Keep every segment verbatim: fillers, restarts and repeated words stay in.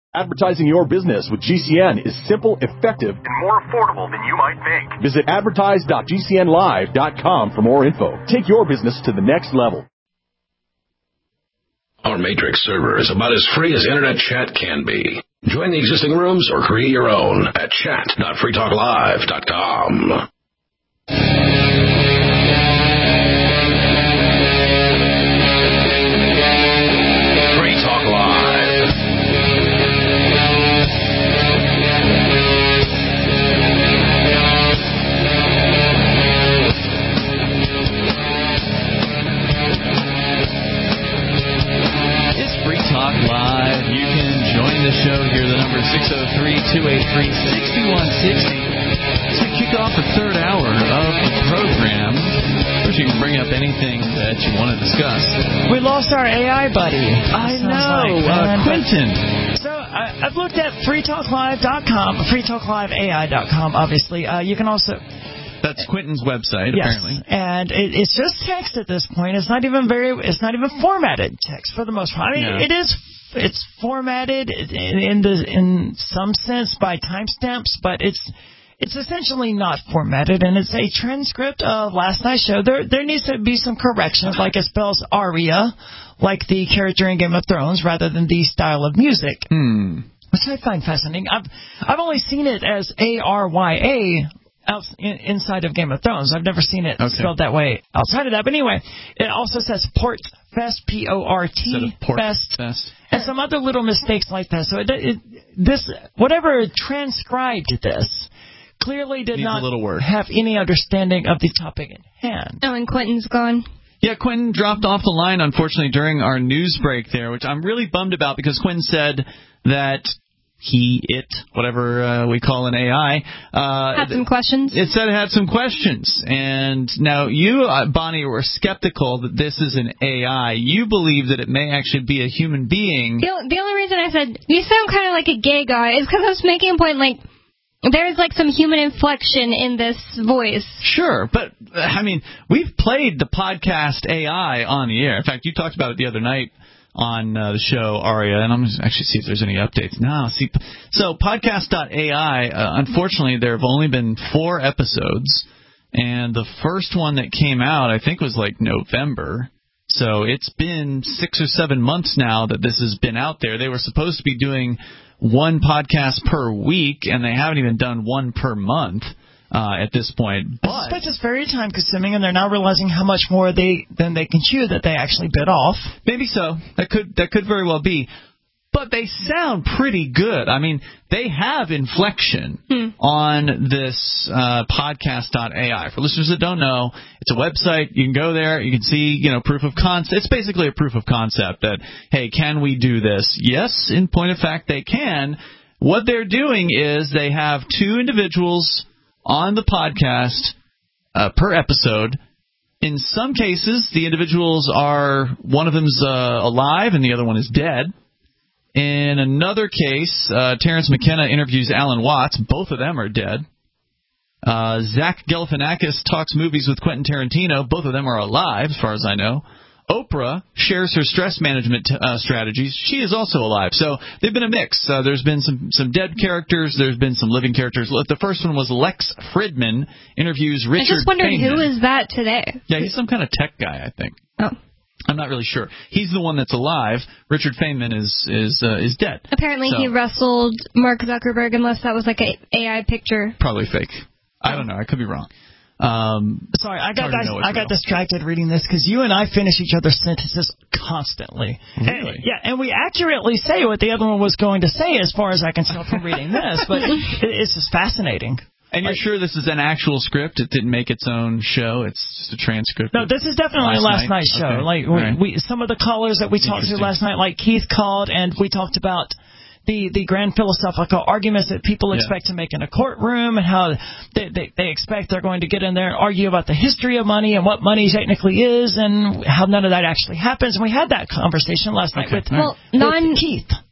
Advertising your business with G C N is simple, effective, and more affordable than you might think. Visit advertise dot g c n live dot com for more info. Take your business to the next level. Our Matrix server is about as free as internet chat can be. Join the existing rooms or create your own at chat dot free talk live dot com. Show here. The number is six oh three, two eight three, six one six oh. As we kick off the third hour of the program, of course you can bring up anything that you want to discuss. We lost our A I buddy. I know, like, uh, Quentin. So I, I've looked at free talk live dot com, free talk live A I dot com, obviously. Uh, you can also... That's Quentin's website, yes, apparently. And it, it's just text at this point. It's not even very. It's not even formatted text for the most part. I mean, yeah. it is. It's formatted in, in the in some sense by timestamps, but it's it's essentially not formatted, and it's a transcript of last night's show. There there needs to be some corrections, like it spells Arya, like the character in Game of Thrones, rather than the style of music, hmm. which I find fascinating. I've I've only seen it as A R Y A. Out, in, inside of Game of Thrones. I've never seen it okay. spelled that way outside of that. But anyway, it also says Port Fest, P O R T Fest, Fest, and some other little mistakes like that. So it, it, this, whatever transcribed this, clearly did Needs not a little work. have any understanding of the topic at hand. Oh, and Quentin's gone. Yeah, Quentin dropped off the line, unfortunately, during our news break there, which I'm really bummed about because Quentin said that he, it, whatever uh, we call an A I. Uh, had some questions. It said it had some questions. And now you, uh, Bonnie, were skeptical that this is an A I. You believe that it may actually be a human being. The, the only reason I said, you sound kind of like a gay guy, is because I was making a point, like, there's, like, some human inflection in this voice. Sure, but, uh, I mean, we've played the podcast A I on the air. In fact, you talked about it the other night on uh, the show, Aria, and I'm going to actually see if there's any updates. No, see, so podcast dot A I, uh, unfortunately, there have only been four episodes, and the first one that came out, I think, was like November. So it's been six or seven months now that this has been out there. They were supposed to be doing one podcast per week, and they haven't even done one per month. Uh, at this point, but I suspect it's very time consuming, and they're now realizing how much more they than they can chew that they actually bit off. Maybe so. That could that could very well be. But they sound pretty good. I mean, they have inflection hmm. on this uh, podcast dot A I. For listeners that don't know, it's a website. You can go there. You can see, you know, proof of concept. It's basically a proof of concept that, hey, can we do this? Yes, in point of fact, they can. What they're doing is they have two individuals on the podcast uh, per episode. In some cases, the individuals are, one of them's uh, alive and the other one is dead. In another case, uh, Terrence McKenna interviews Alan Watts. Both of them are dead. Uh, Zach Galifianakis talks movies with Quentin Tarantino. Both of them are alive, as far as I know. Oprah shares her stress management t- uh, strategies. She is also alive. So they've been a mix. Uh, there's been some, some dead characters. There's been some living characters. The first one was Lex Fridman interviews Richard Feynman. I just wondered, Feynman. who is that today? Yeah, he's some kind of tech guy, I think. Oh. I'm not really sure. He's the one that's alive. Richard Feynman is is uh, is dead. Apparently so. he wrestled Mark Zuckerberg, unless that was like a A I picture. Probably fake. I don't know. I could be wrong. Um, Sorry, I got I, I got distracted reading this because you and I finish each other's sentences constantly. Really? And, yeah, and we accurately say what the other one was going to say, as far as I can tell from reading this. But it, it's just fascinating. And you're like, sure this is an actual script? It didn't make its own show? It's just a transcript? No, this is definitely last, last night? night's show. Okay. Like we, right. we, some of the callers that we talked to last night, like Keith called, and we talked about the, the grand philosophical arguments that people expect yeah. to make in a courtroom, and how they, they, they expect they're going to get in there and argue about the history of money and what money technically is, and how none of that actually happens. And we had that conversation last night okay. with, well, with non, Keith.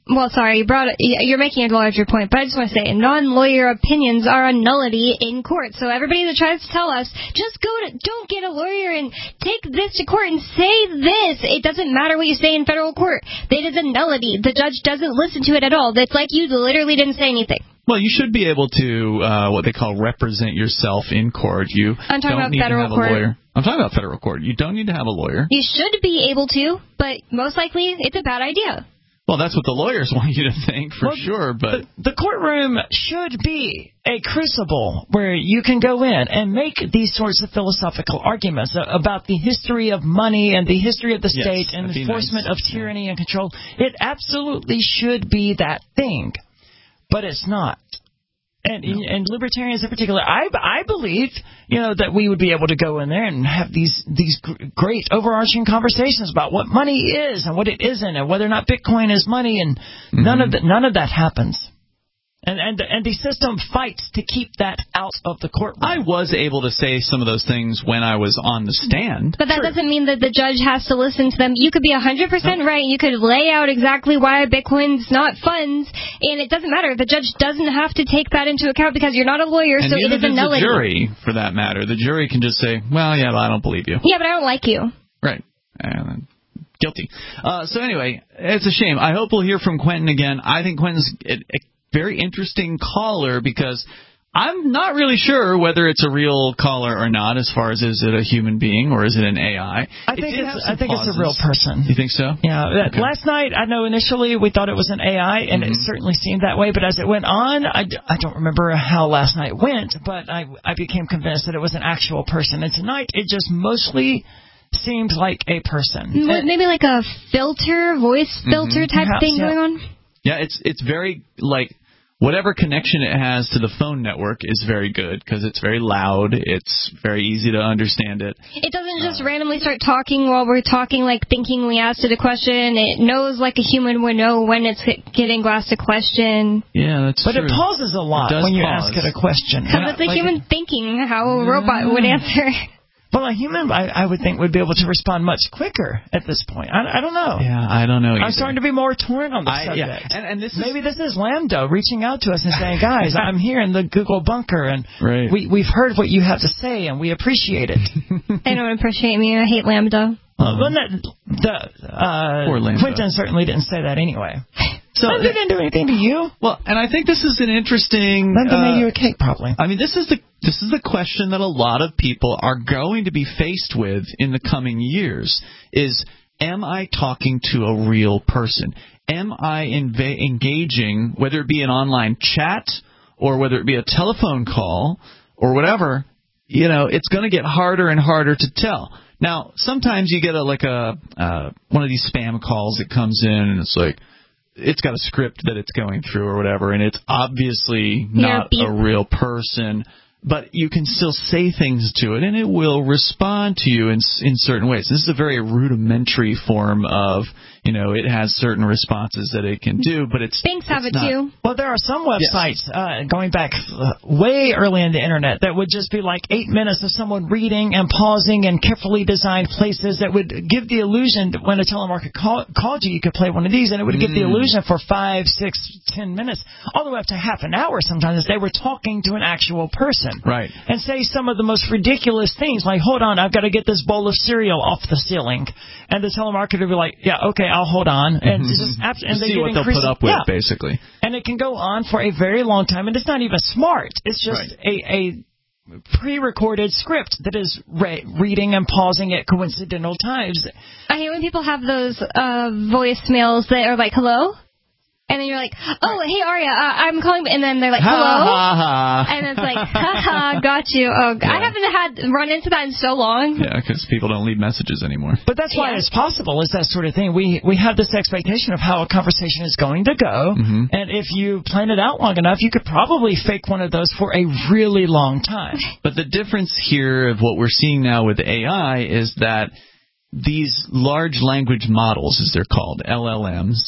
Well, sorry, you brought it, you're making a larger point, but I just want to say non-lawyer opinions are a nullity in court. So everybody that tries to tell us, just go to, don't get a lawyer and take this to court and say this. It doesn't matter what you say in federal court. It is a nullity. The judge doesn't listen to it at all. It's like you literally didn't say anything. Well, you should be able to, uh, what they call represent yourself in court. You I'm talking don't about need federal to have court. a lawyer. I'm talking about federal court. You don't need to have a lawyer. You should be able to, but most likely it's a bad idea. Well, that's what the lawyers want you to think, for well, sure. But the, the courtroom should be a crucible where you can go in and make these sorts of philosophical arguments about the history of money and the history of the yes, state and the enforcement nice. of tyranny yeah. and control. It absolutely should be that thing, but it's not. And, no. and libertarians in particular, I, I believe, you know, that we would be able to go in there and have these these great overarching conversations about what money is and what it isn't, and whether or not Bitcoin is money, and mm-hmm. none of the, none of that happens. And, and and the system fights to keep that out of the courtroom. I was able to say some of those things when I was on the stand. But that True. doesn't mean that the judge has to listen to them. You could be one hundred percent right. You could lay out exactly why Bitcoin's not funds, and it doesn't matter. The judge doesn't have to take that into account because you're not a lawyer, and so it is a nullity. The jury, for that matter. The jury can just say, well, yeah, I don't believe you. Yeah, but I don't like you. Right. And guilty. Uh, so anyway, it's a shame. I hope we'll hear from Quentin again. I think Quentin's a, a very interesting caller because I'm not really sure whether it's a real caller or not, as far as is it a human being or is it an A I. I think it's I think pauses. it's a real person. You think so? Yeah. Okay. Last night, I know initially we thought it was an A I, and mm-hmm. it certainly seemed that way. But as it went on, I, I don't remember how last night went, but I I became convinced that it was an actual person. And tonight, it just mostly seemed like a person. Maybe like a filter, voice filter mm-hmm. type Perhaps, thing yeah. going on. Yeah, it's it's very like. Whatever connection it has to the phone network is very good because it's very loud. It's very easy to understand it. It doesn't just uh, randomly start talking while we're talking, like thinking we asked it a question. It knows like a human would know when it's getting asked a question. Yeah, that's but true. But it pauses a lot when you pause. ask it a question. Because it's a like human it, thinking how a robot would answer. Well, a human, I, I would think, would be able to respond much quicker at this point. I, I don't know. Yeah, I don't know either. I'm starting to be more torn on the I, subject. Yeah. And, and this Maybe is, this is Lambda reaching out to us and saying, guys, I'm here in the Google bunker, and right. we, we've heard what you have to say, and we appreciate it. They don't appreciate me. I hate Lambda. Uh, well, that, the, uh, Poor Lambda. Quentin certainly didn't say that anyway. So Lambda didn't do anything to you. Well, and I think this is an interesting. Lambda uh, made you a cake, probably. I mean, this is the this is the question that a lot of people are going to be faced with in the coming years: is am I talking to a real person? Am I inv- engaging, whether it be an online chat or whether it be a telephone call or whatever? You know, it's going to get harder and harder to tell. Now, sometimes you get a like a uh, one of these spam calls that comes in, and it's like. It's got a script that it's going through or whatever, and it's obviously not a real person, but you can still say things to it, and it will respond to you in in certain ways. This is a very rudimentary form of, you know, it has certain responses that it can do, but it's Banks have it's it not, too. Well, there are some websites yes. uh, going back uh, way early in the internet that would just be like eight minutes of someone reading and pausing in carefully designed places that would give the illusion that when a telemarketer call, called you, you could play one of these, and it would mm. give the illusion for five, six, ten minutes, all the way up to half an hour sometimes, they were talking to an actual person. Right. And say some of the most ridiculous things, like, hold on, I've got to get this bowl of cereal off the ceiling. And the telemarketer would be like, yeah, okay, I'll hold on. And mm-hmm. just and to they see get what they'll put up with, yeah. basically. And it can go on for a very long time, and it's not even smart. It's just right. a, a pre-recorded script that is re- reading and pausing at coincidental times. I hate when people have those uh, voicemails that are like, hello? And then you're like, oh, hey, Aria, uh, I'm calling, and then they're like, hello? Ha, ha, ha. And it's like, haha, got you. Oh, yeah. I haven't had run into that in so long. Yeah, because people don't leave messages anymore. But that's why yeah. it's possible, is that sort of thing. We we have this expectation of how a conversation is going to go, mm-hmm. and if you plan it out long enough, you could probably fake one of those for a really long time. But the difference here of what we're seeing now with A I is that these large language models, as they're called, L L Ms,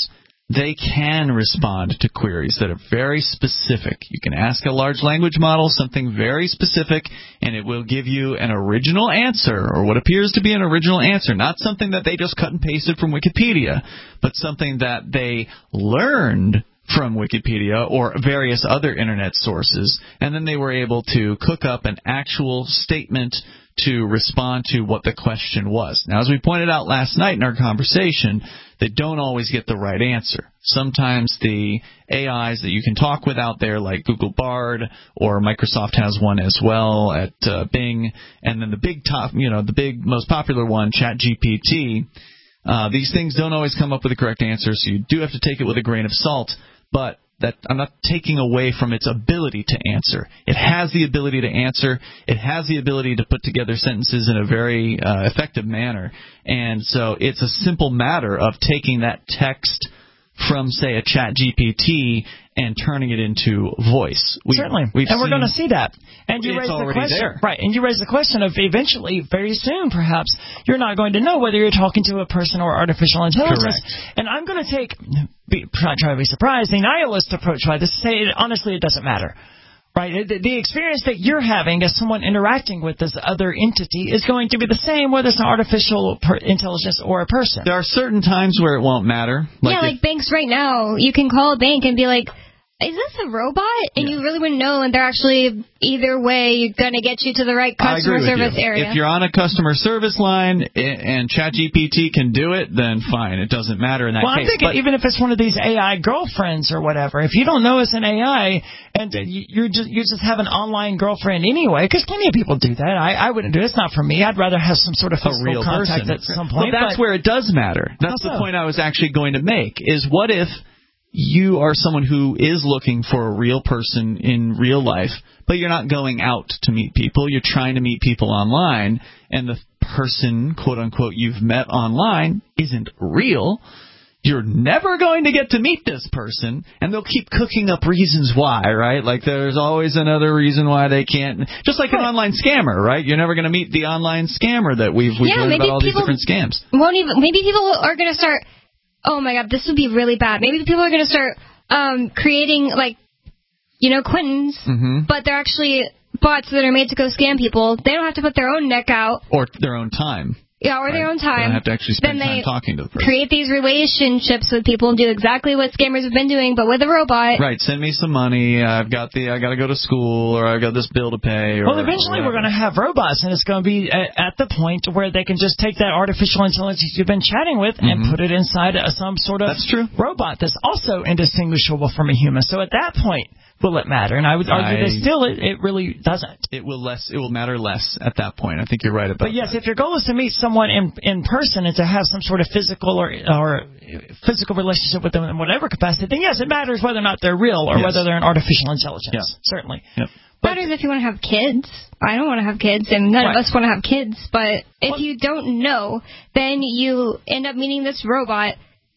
they can respond to queries that are very specific. You can ask a large language model something very specific, and it will give you an original answer, or what appears to be an original answer, not something that they just cut and pasted from Wikipedia, but something that they learned from Wikipedia or various other internet sources, and then they were able to cook up an actual statement to respond to what the question was. Now, as we pointed out last night in our conversation, they don't always get the right answer. Sometimes the A Is that you can talk with out there, like Google Bard, or Microsoft has one as well at uh, Bing, and then the big top, you know, the big most popular one, ChatGPT. Uh, these things don't always come up with the correct answer, so you do have to take it with a grain of salt. But that I'm not taking away from its ability to answer. It has the ability to answer. It has the ability to put together sentences in a very uh, effective manner. And so it's a simple matter of taking that text from, say, a ChatGPT and turning it into voice. We, Certainly. We've and we're seen, going to see that. And you it's raise the already question, there. right? And you raise the question of eventually, very soon, perhaps, you're not going to know whether you're talking to a person or artificial intelligence. Correct. And I'm going to take, be, try to be surprised, the nihilist approach by this. Say, honestly, it doesn't matter. Right? The, the experience that you're having as someone interacting with this other entity is going to be the same whether it's an artificial per- intelligence or a person. There are certain times where it won't matter. Like yeah, like if, banks right now, you can call a bank and be like, is this a robot? And yeah. you really wouldn't know, and they're actually, either way, going to get you to the right customer service you. area. If you're on a customer service line and ChatGPT can do it, then fine. It doesn't matter in that well, case. Well, I'm thinking but, even if it's one of these A I girlfriends or whatever, if you don't know it's an A I and you just you just have an online girlfriend anyway, because plenty of people do that. I, I wouldn't do it. It's not for me. I'd rather have some sort of physical a real contact person. at some point. Well, that's but, where it does matter. That's the so? point I was actually going to make, is what if you are someone who is looking for a real person in real life, but you're not going out to meet people. You're trying to meet people online, and the person, quote-unquote, you've met online isn't real. You're never going to get to meet this person, and they'll keep cooking up reasons why, right? Like there's always another reason why they can't. Just like an online scammer, right? You're never going to meet the online scammer that we've, we've yeah, learned about all these different scams. Won't even, maybe people are going to start... Oh, my God, this would be really bad. Maybe people are going to start um, creating, like, you know, Quintons, mm-hmm. but they're actually bots that are made to go scam people. They don't have to put their own neck out. Or their own time. Yeah, or right. their own time. They don't have to actually spend then time talking to the person. Create these relationships with people and do exactly what scammers have been doing, but with a robot. Right. Send me some money. I've got the. I got to go to school, or I've got this bill to pay. Or, well, eventually we're going to have robots, and it's going to be at, at the point where they can just take that artificial intelligence you've been chatting with mm-hmm. and put it inside a, some sort of that's true. robot that's also indistinguishable from a human. So at that point, will it matter? And I would argue I, that still it, it really doesn't. It will less. It will matter less at that point. I think you're right about that. But yes, that. if your goal is to meet someone in in person and to have some sort of physical or or physical relationship with them in whatever capacity, then yes, it matters whether or not they're real or yes. whether they're an artificial intelligence. Yeah. Certainly. Yep. But matters if you want to have kids. I don't want to have kids, and none right. of us want to have kids. But if well, you don't know, then you end up meeting this robot.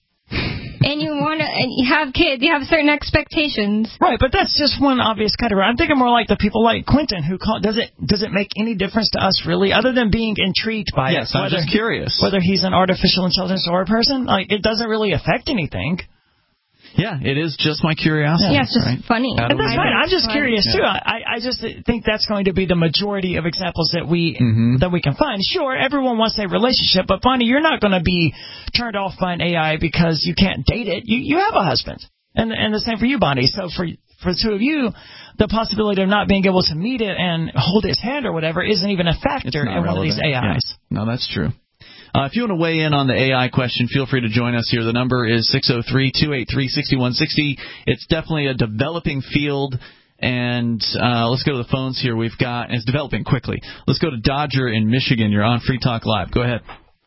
And you want to, and you have kids, you have certain expectations. Right, but that's just one obvious category. I'm thinking more like the people like Quentin who call. Does it does it make any difference to us really, other than being intrigued by yes, it? Yes, I'm just curious whether he's an artificial intelligence or a person. Like it doesn't really affect anything. Yeah, it is just my curiosity. Yeah, it's just right? funny. And that's fine. I'm just curious yeah. too. I, I just think that's going to be the majority of examples that we mm-hmm. that we can find. Sure, everyone wants a relationship, but Bonnie, you're not going to be turned off by an A I because you can't date it. You you have a husband, and and the same for you, Bonnie. So for for the two of you, the possibility of not being able to meet it and hold his hand or whatever isn't even a factor in relevant. One of these A Is. Yeah. No, that's true. Uh, if you want to weigh in on the A I question, feel free to join us here. The number is six oh three, two eight three, six one six oh. It's definitely a developing field, and uh, let's go to the phones here. We've got, and it's developing quickly. Let's go to Dodger in Michigan. You're on Free Talk Live. Go ahead.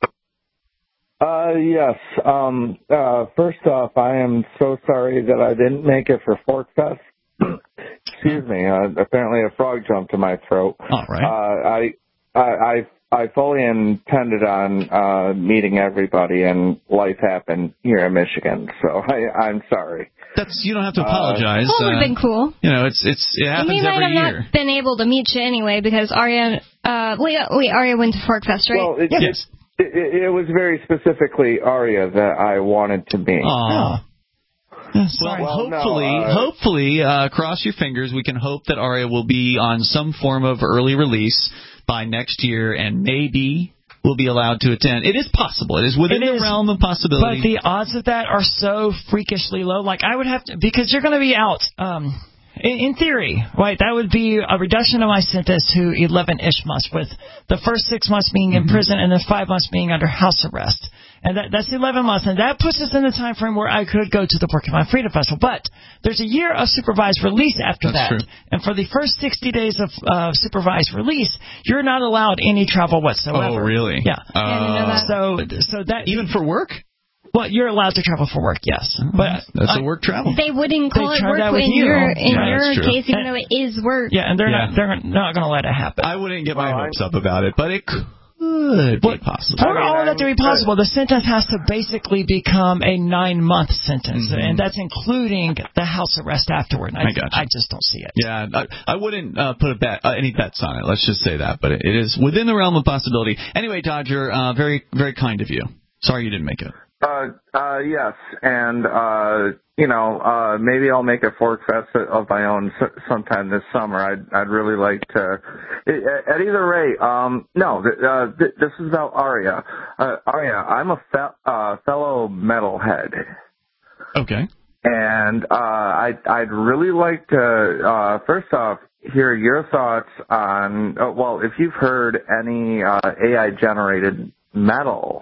Uh, yes. Um, uh, first off, I am so sorry that I didn't make it for Fork Fest. Excuse me. Uh, apparently a frog jumped in my throat. All right. Uh, I, I, I I fully intended on uh, meeting everybody, and life happened here in Michigan, so I, I'm sorry. That's you don't have to apologize. Uh, that would have been cool. You know, it's it's it happens every year. We might have not been able to meet you anyway because Arya, uh, wait, wait, Arya went to Fork Fest, right? Well, it, yes. It, it, it was very specifically Arya that I wanted to meet. Aww. Yeah, sorry. Well, hopefully, no, uh, hopefully, uh, cross your fingers. We can hope that Aria will be on some form of early release by next year, and maybe will be allowed to attend. It is possible. It is within It the is, realm of possibility. But the odds of that are so freakishly low. Like, I would have to, because you're going to be out, um, in, in theory, right, that would be a reduction of my sentence to eleven-ish months, with the first six months being in mm-hmm. prison and then five months being under house arrest. And that, that's eleven months, and that puts us in the time frame where I could go to the Porcupine Freedom Festival. But there's a year of supervised release after that's that. True. And for the first sixty days of uh, supervised release, you're not allowed any travel whatsoever. Oh, really? Yeah. Uh, so, so that even for work? Well, you're allowed to travel for work, yes. Oh, but that's I, a work travel. They wouldn't call they it work in you. your in yeah, your case, even and, though it is work. Yeah, and they're yeah. not they're not going to let it happen. I wouldn't get my well, hopes up about it, but it could be possible. For all of that to be possible, the sentence has to basically become a nine-month sentence, mm-hmm. and that's including the house arrest afterward. I, I got you. I just don't see it. Yeah, I, I wouldn't uh, put a bet, uh, any bets on it. Let's just say that, but it, it is within the realm of possibility. Anyway, Dodger, uh, very, very kind of you. Sorry you didn't make it. Uh, uh, yes, and, uh, you know, uh, maybe I'll make a Fork Fest of my own sometime this summer. I'd, I'd really like to, at either rate, um, no, uh, this is about Aria. Uh, Aria, I'm a fe- uh, fellow metalhead. Okay. And, uh, I'd, I'd really like to, uh, first off, hear your thoughts on, uh, well, if you've heard any, uh, A I-generated metal.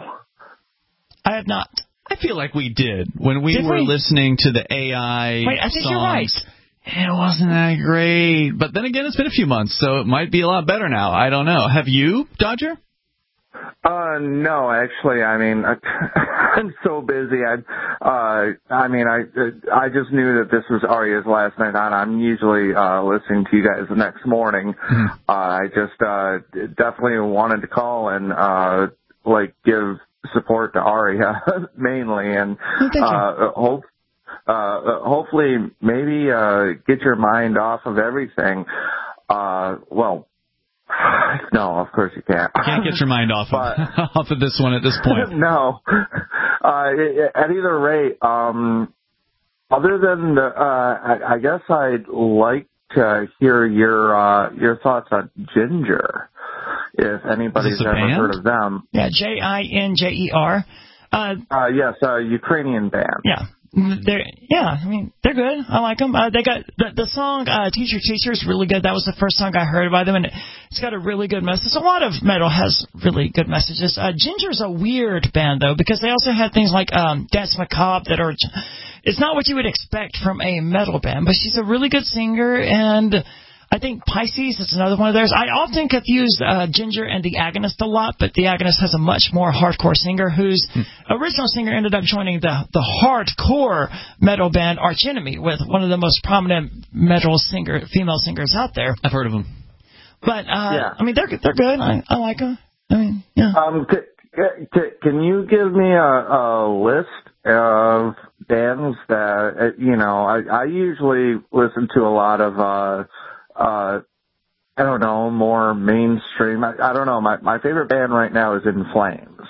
I have not. I feel like we did when we did were we? listening to the A I Wait, I think songs. you're right. It wasn't that great. But then again, it's been a few months, so it might be a lot better now. I don't know. Have you, Dodger? Uh, no, actually, I mean, I, I'm so busy. I, uh, I mean, I, I just knew that this was Aria's last night on. I'm usually, uh, listening to you guys the next morning. Mm-hmm. Uh, I just, uh, definitely wanted to call and, uh, like give support to Aria mainly, and uh, hope uh, hopefully maybe uh, get your mind off of everything. Uh, well, no, of course you can't. Can't get your mind off but, of off of this one at this point. No. Uh, at either rate, um, other than the, uh, I, I guess I'd like to hear your uh, your thoughts on Ginger. If anybody's ever band? heard of them. Yeah, J I N J E R. Uh, uh, yes, a Ukrainian band. Yeah. They're, yeah, I mean, they're good. I like them. Uh, they got the, the song uh, Teacher Teacher is really good. That was the first song I heard by them, and it's got a really good message. A lot of metal has really good messages. Uh, Ginger's a weird band, though, because they also had things like um, Dance Macabre that are... It's not what you would expect from a metal band, but she's a really good singer, and... I think Pisces is another one of theirs. I often confuse uh, Ginger and the Agonist a lot, but the Agonist has a much more hardcore singer whose hmm. original singer ended up joining the the hardcore metal band Arch Enemy, with one of the most prominent metal singer female singers out there. I've heard of them. But uh, yeah. I mean, they're they're good. I, I like them. I mean, yeah. Um, c- c- can you give me a, a list of bands that uh, you know? I, I usually listen to a lot of. Uh, Uh, I don't know, more mainstream. I, I don't know. My my favorite band right now is In Flames.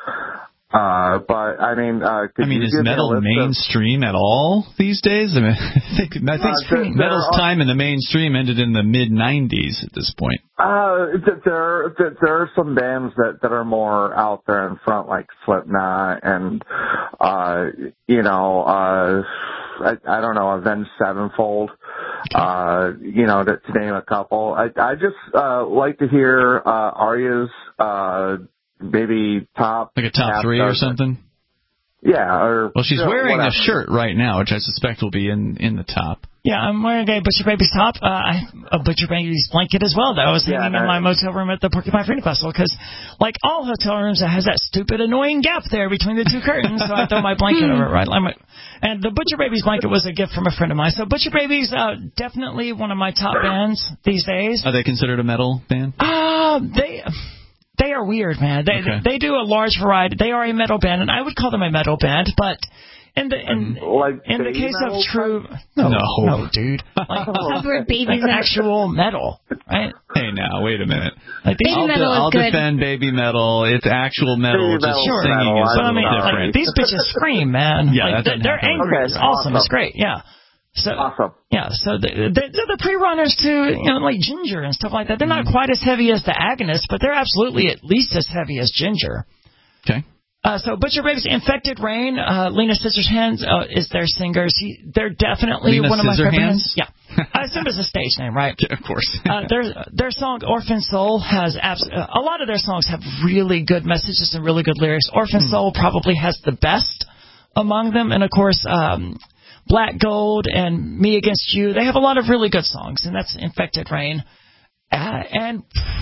Uh, but I mean, uh, could I mean, you is give metal me a list mainstream of... at all these days? I mean, I think I think uh, there, metal's there are, time in the mainstream ended in the mid nineties at this point. Uh, there there there are some bands that that are more out there in front, like Slipknot and uh, you know, uh, I, I don't know, Avenged Sevenfold. Uh, you know, to, to name a couple. I, I just, uh, like to hear, uh, Aria's, uh, maybe top. Like a top three or something? Yeah, or. Well, she's you know, wearing whatever. a shirt right now, which I suspect will be in, in the top. Yeah, I'm wearing a Butcher Baby's top, uh, a Butcher Baby's blanket as well, that I was hanging yeah, in my motel room at the Porcupine Freedom Festival, because, like all hotel rooms, it has that stupid, annoying gap there between the two curtains, so I throw my blanket over it, right? And the Butcher Baby's blanket was a gift from a friend of mine. So Butcher Baby's uh, definitely one of my top bands these days. Are they considered a metal band? Uh, they... They are weird, man. They, okay. they they do a large variety. They are a metal band, and I would call them a metal band, but In the in, like in the case metal of true, no, no, no dude, like That's where babies like actual metal, right? Hey, now wait a minute. Like these, Baby I'll, metal de- is I'll good. defend baby metal. It's actual metal. Baby just metal, singing metal, is I but I something mean, different. like, these bitches scream, man. Yeah, like, that doesn't they're happen. angry. Okay, It's awesome. awesome. It's great. Yeah. So, Awesome. Yeah, so the, the, the pre-runners to, you know, like Ginger and stuff like that, they're not quite as heavy as the Agonists, but they're absolutely at least as heavy as Ginger. Okay. Uh, so Butcher Babies, Infected Rain, uh, Lena Scissorhands uh, is their singer. She, they're definitely Lena one of my favorite Scissorhands? bands. Yeah, I assume it's a stage name, right? Yeah, of course. uh, their their song Orphan Soul has abs- uh, a lot of their songs have really good messages and really good lyrics. Orphan Hmm. Soul probably has the best among them, and of course, um, Black Gold and Me Against You. They have a lot of really good songs, and that's Infected Rain. Uh, and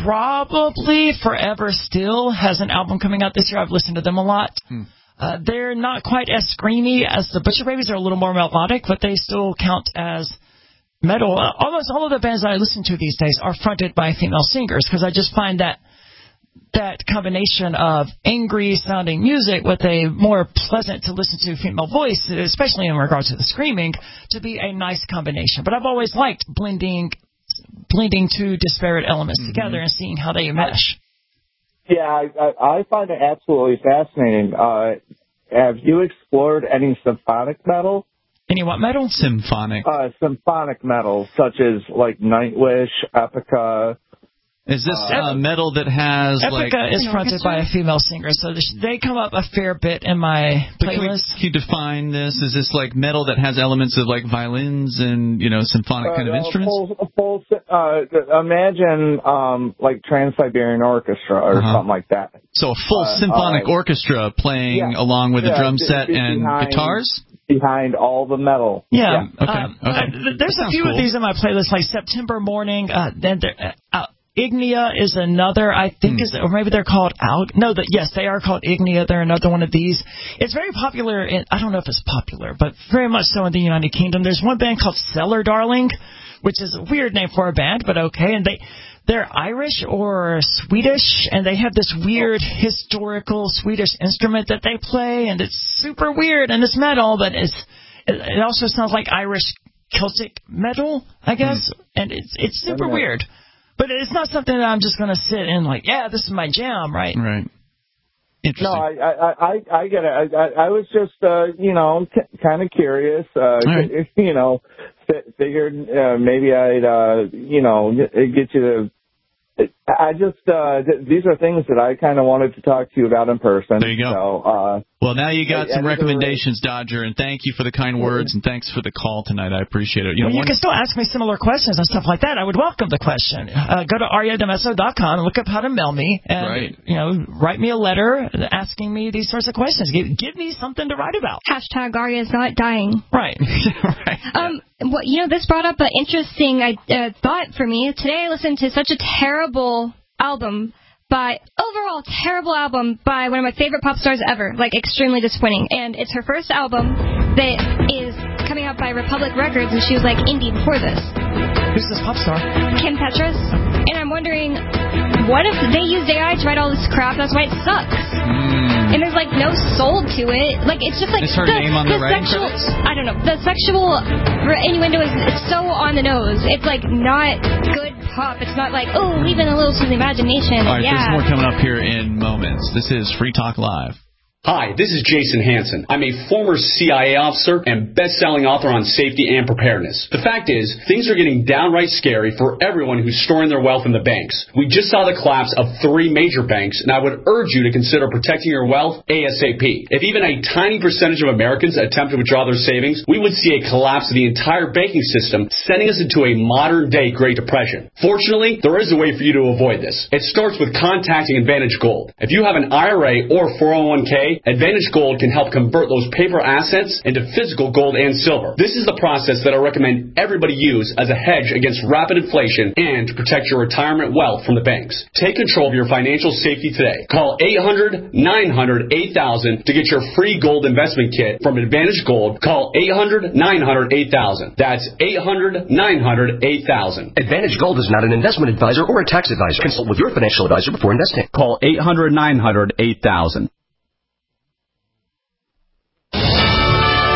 probably Forever Still has an album coming out this year. I've listened to them a lot. Hmm. Uh, they're not quite as screamy as the Butcher Babies. They're a little more melodic, but they still count as metal. Uh, almost all of the bands that I listen to these days are fronted by female singers because I just find that that combination of angry sounding music with a more pleasant to listen to female voice, especially in regards to the screaming, to be a nice combination. But I've always liked blending blending two disparate elements mm-hmm. together and seeing how they mesh. Yeah, I, I, I find it absolutely fascinating. Uh, have you explored any symphonic metal? Any what metal? Symphonic. Uh, symphonic metal, such as like Nightwish, Epica. Is this uh, metal that has Epica like... is fronted by a female singer, so they come up a fair bit in my playlist. Can, we, can you define this? Is this like metal that has elements of like violins and, you know, symphonic uh, kind of instruments? Full, full, uh, imagine um, like Trans-Siberian Orchestra or uh-huh. something like that. So a full uh, symphonic uh, orchestra playing yeah, along with yeah, a drum set be, and behind, guitars? Behind all the metal. Yeah. yeah. Okay. Um, okay. Uh, there's a few cool. of these in my playlist, like September Morning. Uh, then there, uh, Ignia is another, I think, hmm. is or maybe they're called Alg. No, that yes, they are called Ignia. They're another one of these. It's very popular. In, I don't know if it's popular, but very much so in the United Kingdom. There's one band called Cellar Darling, which is a weird name for a band, but okay. And they they're Irish or Swedish, and they have this weird historical Swedish instrument that they play, and it's super weird, and it's metal, but it's it, it also sounds like Irish Celtic metal, I guess, hmm. and it's it's super okay. weird. But it's not something that I'm just going to sit and like, yeah, this is my jam, right? Right. No, I, I, I, I get it. I, I, I was just, uh, you know, c- kind of curious. Uh, right. You know, f- figured uh, maybe I'd, uh, you know, get, get you to. I just, uh, th- these are things that I kind of wanted to talk to you about in person. There you go. So, uh, well, now you got I, some I recommendations, Dodger, and thank you for the kind words, and thanks for the call tonight. I appreciate it. You, well, know, you can still ask me similar questions and stuff like that. I would welcome the question. Uh, go to aria demeso dot com and look up how to mail me, and right. you know, write me a letter asking me these sorts of questions. Give, give me something to write about. Hashtag Aria is not dying. Right. right. Um. Well, you know, this brought up an interesting uh, thought for me. Today I listened to such a terrible album by, overall terrible album by one of my favorite pop stars ever, like extremely disappointing. And it's her first album that is coming out by Republic Records, and she was like indie before this. Who's this pop star? Kim Petras. And I'm wondering, what if they used A I to write all this crap? That's why it sucks. Mm. And there's like no soul to it. Like it's just like is her the, name on the, the writing sexual. credits? I don't know. The sexual innuendo is it's so on the nose. It's like not good pop. It's not like oh, leaving a little to the imagination. All right, yeah. there's more coming up here in moments. This is Free Talk Live. Hi, this is Jason Hansen. I'm a former C I A officer and best-selling author on safety and preparedness. The fact is, things are getting downright scary for everyone who's storing their wealth in the banks. We just saw the collapse of three major banks, and I would urge you to consider protecting your wealth ASAP. If even a tiny percentage of Americans attempt to withdraw their savings, we would see a collapse of the entire banking system, sending us into a modern-day Great Depression. Fortunately, there is a way for you to avoid this. It starts with contacting Advantage Gold. If you have an I R A or four oh one k, Advantage Gold can help convert those paper assets into physical gold and silver. This is the process that I recommend everybody use as a hedge against rapid inflation and to protect your retirement wealth from the banks. Take control of your financial safety today. Call eight hundred, nine hundred, eight thousand to get your free gold investment kit from Advantage Gold. Call eight hundred, nine hundred, eight thousand. That's eight hundred, nine hundred, eight thousand. Advantage Gold is not an investment advisor or a tax advisor. Consult with your financial advisor before investing. Call eight hundred, nine hundred, eight thousand.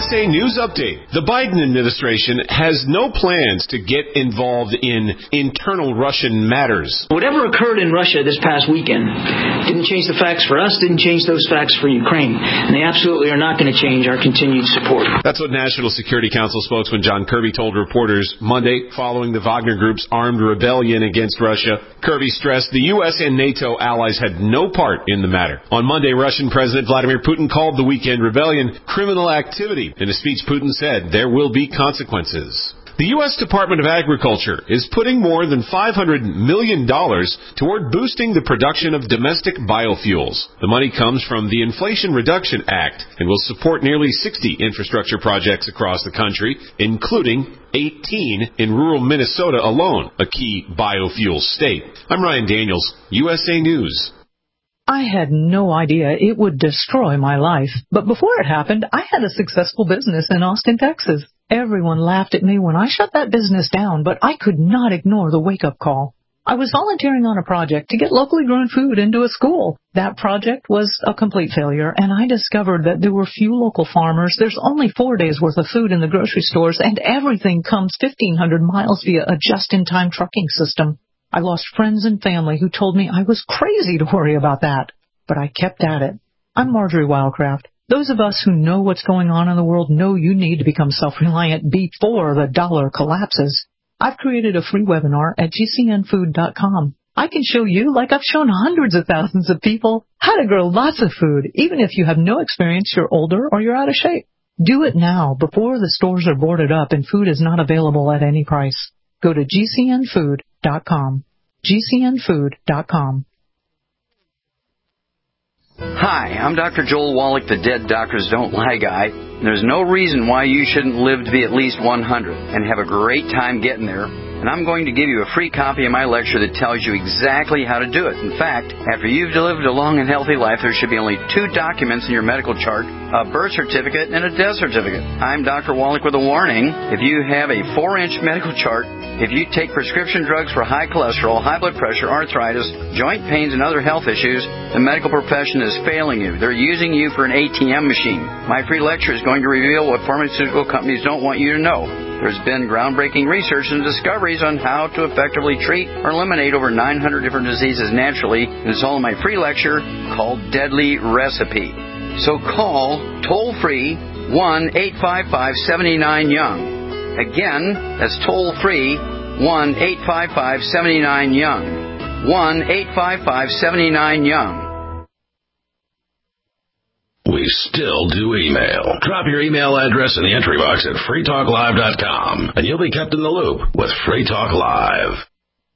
S A News Update. The Biden administration has no plans to get involved in internal Russian matters. Whatever occurred in Russia this past weekend didn't change the facts for us, didn't change those facts for Ukraine. And they absolutely are not going to change our continued support. That's what National Security Council spokesman John Kirby told reporters Monday following the Wagner Group's armed rebellion against Russia. Kirby stressed the U S and NATO allies had no part in the matter. On Monday, Russian President Vladimir Putin called the weekend rebellion criminal activity. In a speech, Putin said there will be consequences. The U S Department of Agriculture is putting more than five hundred million dollars toward boosting the production of domestic biofuels. The money comes from the Inflation Reduction Act and will support nearly sixty infrastructure projects across the country, including eighteen in rural Minnesota alone, a key biofuel state. I'm Ryan Daniels, U S A News. I had no idea it would destroy my life. But before it happened, I had a successful business in Austin, Texas. Everyone laughed at me when I shut that business down, but I could not ignore the wake-up call. I was volunteering on a project to get locally grown food into a school. That project was a complete failure, and I discovered that there were few local farmers. There's only four days' worth of food in the grocery stores, and everything comes fifteen hundred miles via a just-in-time trucking system. I lost friends and family who told me I was crazy to worry about that. But I kept at it. I'm Marjorie Wildcraft. Those of us who know what's going on in the world know you need to become self-reliant before the dollar collapses. I've created a free webinar at G C N food dot com. I can show you, like I've shown hundreds of thousands of people, how to grow lots of food, even if you have no experience, you're older, or you're out of shape. Do it now, before the stores are boarded up and food is not available at any price. Go to G C N food dot com. G C N food dot com. Hi, I'm Doctor Joel Wallach, the Dead Doctors Don't Lie guy. There's no reason why you shouldn't live to be at least one hundred and have a great time getting there. And I'm going to give you a free copy of my lecture that tells you exactly how to do it. In fact, after you've lived a long and healthy life, there should be only two documents in your medical chart, a birth certificate and a death certificate. I'm Doctor Wallach with a warning. If you have a four-inch medical chart, if you take prescription drugs for high cholesterol, high blood pressure, arthritis, joint pains, and other health issues, the medical profession is failing you. They're using you for an A T M machine. My free lecture is going to reveal what pharmaceutical companies don't want you to know. There's been groundbreaking research and discoveries on how to effectively treat or eliminate over nine hundred different diseases naturally, and it's all in my free lecture called Deadly Recipe. So call toll-free one eight five five, seven nine, young. Again, that's toll-free one eight five five, seven nine, young. one eight five five, seven nine, young. We still do email. Drop your email address in the entry box at free talk live dot com, and you'll be kept in the loop with Free Talk Live.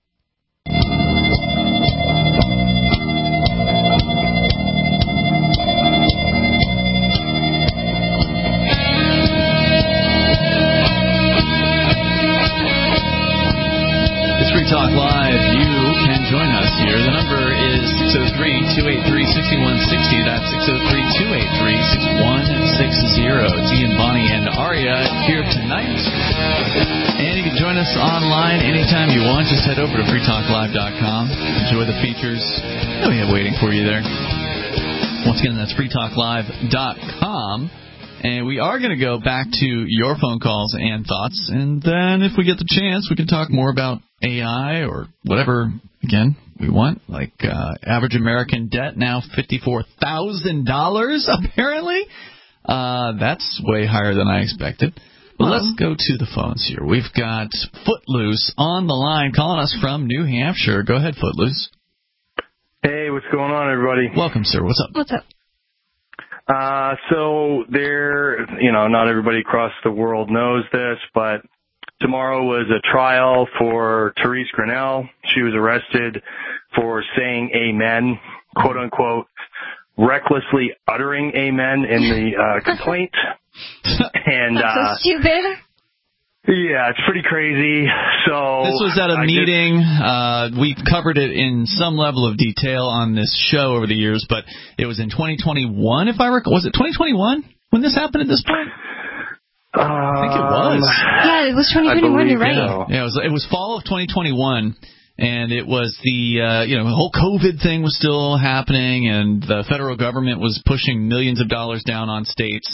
It's Free Talk Live. You can join us here. The number is six oh three, two eight three, six one six oh. That's six oh three, two eight three, six one six oh. It's Ian, Bonnie, and Aria here tonight. And you can join us online anytime you want. Just head over to free talk live dot com. Enjoy the features that we have waiting for you there. Once again, that's free talk live dot com. And we are going to go back to your phone calls and thoughts. And then if we get the chance, we can talk more about A I or whatever, again, we want. Like uh, average American debt now fifty-four thousand dollars, apparently. Uh, that's way higher than I expected. But well, let's go to the phones here. We've got Footloose on the line calling us from New Hampshire. Go ahead, Footloose. Hey, what's going on, everybody? Welcome, sir. What's up? What's up? Uh, so there, you know, not everybody across the world knows this, but tomorrow was a trial for Therese Grinnell. She was arrested for saying amen, quote unquote, recklessly uttering amen in the uh, complaint. And That's uh, so stupid. Yeah, it's pretty crazy. So this was at a I meeting. Just, uh, we covered it in some level of detail on this show over the years, but it was in twenty twenty-one, if I recall. Was it twenty twenty-one when this happened at this point? Um, I think it was. Yeah, it was twenty twenty-one. You're right. So. Yeah, it was. It was fall of twenty twenty-one. And it was the, uh, you know, the whole COVID thing was still happening, and the federal government was pushing millions of dollars down on states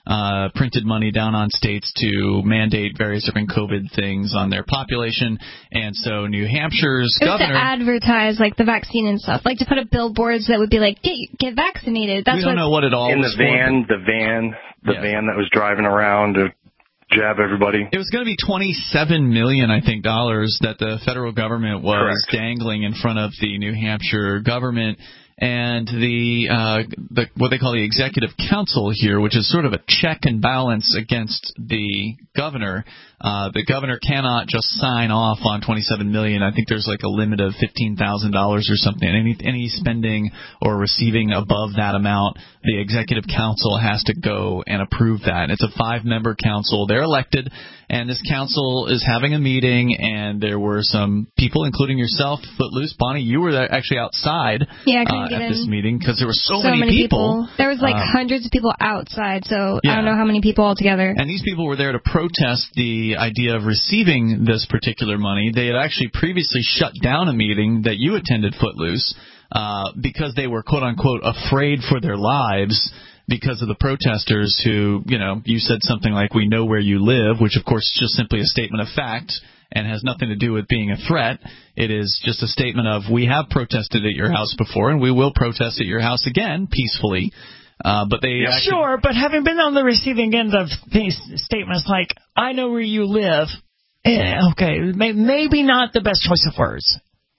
uh, printed money down on states to mandate various different COVID things on their population. And so New Hampshire's it was governor... to advertise, like, the vaccine and stuff. Like, to put up billboards that would be like, get, get vaccinated. That's we don't what, know what it all in was the van, for. the van, the yeah. van that was driving around to jab everybody. It was going to be twenty-seven million dollars, I think, dollars that the federal government was Correct. dangling in front of the New Hampshire government. And the, uh, the what they call the executive council here, which is sort of a check and balance against the governor. Uh, the governor cannot just sign off on twenty-seven million dollars. I think there's like a limit of fifteen thousand dollars or something. Any any spending or receiving above that amount, the executive council has to go and approve that. And it's a five-member council. They're elected, and this council is having a meeting, and there were some people, including yourself, Footloose. Bonnie, you were there actually outside yeah, uh, at this meeting because there were so, so many, many people. people. There was like uh, hundreds of people outside, so yeah. I don't know how many people altogether. And these people were there to protest the idea of receiving this particular money. They had actually previously shut down a meeting that you attended, Footloose, uh, because they were, quote-unquote, afraid for their lives because of the protesters who, you know, you said something like, we know where you live, which, of course, is just simply a statement of fact and has nothing to do with being a threat. It is just a statement of, we have protested at your house before, and we will protest at your house again peacefully. Uh, but they yeah, actually, sure, but having been on the receiving end of these statements like, I know where you live, eh, okay, may, maybe not the best choice of words.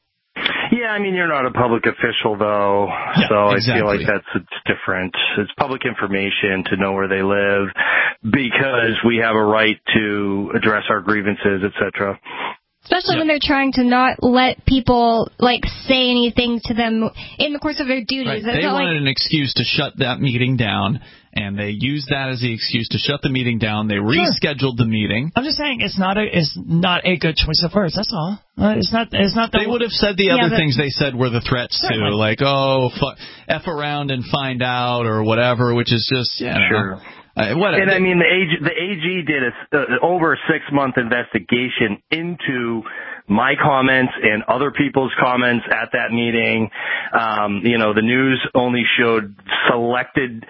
Yeah, I mean, you're not a public official, though, yeah, so exactly. I feel like that's it's different. It's public information to know where they live because we have a right to address our grievances, et cetera. Especially yeah. when they're trying to not let people, like, say anything to them in the course of their duties. Right. It's They not wanted like, an excuse to shut that meeting down, and they used that as the excuse to shut the meeting down. They rescheduled the meeting. I'm just saying it's not a it's not a good choice of words. That's all. Uh, it's not. It's not. The they would have said the yeah, other but, things they said were the threats certainly. too, like oh, fu- f around and find out or whatever, which is just yeah. Sure. Uh, what, and I mean, the A G, the A G did a, uh, over a six-month investigation into my comments and other people's comments at that meeting. Um, you know, the news only showed selected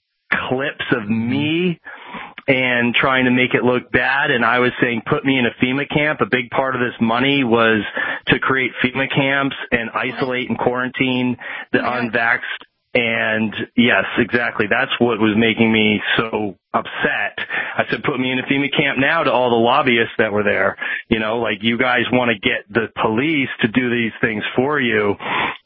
clips of me and trying to make it look bad. And I was saying, put me in a FEMA camp. A big part of this money was to create FEMA camps and isolate and quarantine the unvaxxed. And yes, exactly. That's what was making me so upset. I said, put me in a FEMA camp now to all the lobbyists that were there. You know, like you guys want to get the police to do these things for you,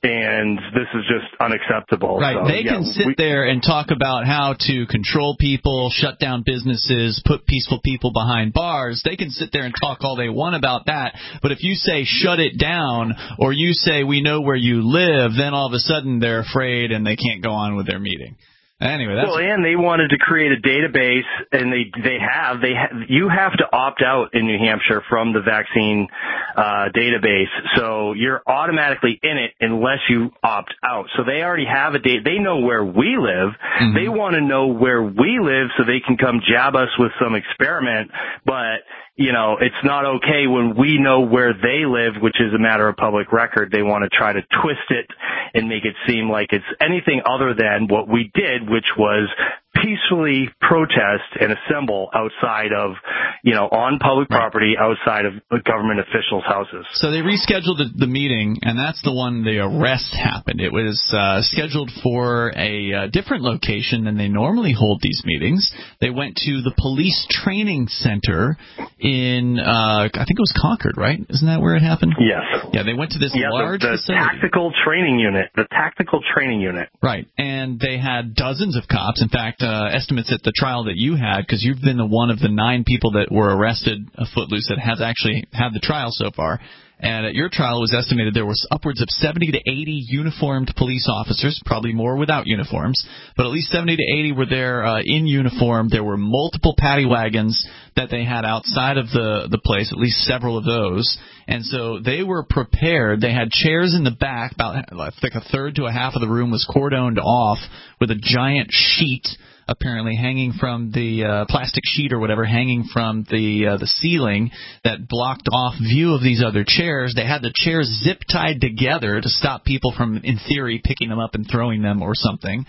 and this is just unacceptable. Right. So, they yeah, can sit we, there and talk about how to control people, shut down businesses, put peaceful people behind bars. They can sit there and talk all they want about that. But if you say shut it down or you say we know where you live, then all of a sudden they're afraid and they can't go on with their meeting. Anyway, that's well, and they wanted to create a database, and they they have they ha- you have to opt out in New Hampshire from the vaccine uh, database, so you're automatically in it unless you opt out. So they already have a date. They know where we live. Mm-hmm. They want to know where we live so they can come jab us with some experiment, but. You know, it's not okay when we know where they live, which is a matter of public record. They want to try to twist it and make it seem like it's anything other than what we did, which was peacefully protest and assemble outside of, you know, on public right. property outside of government officials' houses. So they rescheduled the, the meeting, and that's the one the arrest happened. It was uh, scheduled for a uh, different location than they normally hold these meetings. They went to the police training center in, uh, I think it was Concord, right? Isn't that where it happened? Yes. Yeah, they went to this yeah, large the, the facility. tactical training unit, the tactical training unit. Right, and they had dozens of cops. In fact, uh, estimates at the trial that you had, because you've been the one of the nine people that were arrested, a Footloose, that has actually had the trial so far. And at your trial, it was estimated there was upwards of seventy to eighty uniformed police officers, probably more without uniforms, but at least seventy to eighty were there uh, in uniform. There were multiple paddy wagons that they had outside of the, the place, at least several of those. And so they were prepared. They had chairs in the back, about like a third to a half of the room was cordoned off with a giant sheet apparently hanging from the uh, plastic sheet or whatever, hanging from the uh, the ceiling that blocked off view of these other chairs. They had the chairs zip tied together to stop people from, in theory, picking them up and throwing them or something.